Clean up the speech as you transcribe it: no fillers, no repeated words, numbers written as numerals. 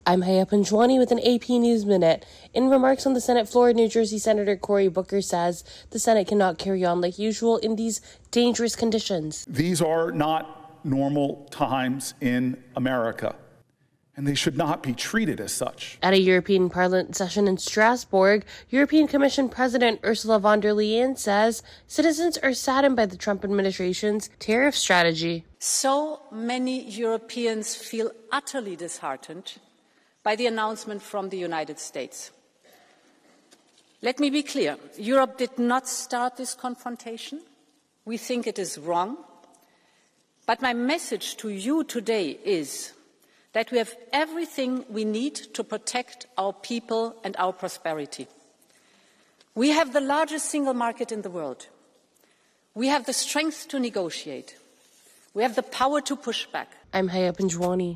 I'm Haya Panjwani with an AP News Minute. In remarks on the Senate floor, New Jersey Senator Cory Booker says the Senate cannot carry on like usual in these dangerous conditions. These are not normal times in America, and they should not be treated as such. At a European Parliament session in Strasbourg, European Commission President Ursula von der Leyen says citizens are saddened by the Trump administration's tariff strategy. So many Europeans feel utterly disheartened by the announcement from the United States. Let me be clear. Europe did not start this confrontation. We think it is wrong. But my message to you today is that we have everything we need to protect our people and our prosperity. We have the largest single market in the world. We have the strength to negotiate. We have the power to push back. I'm Haya Panjwani.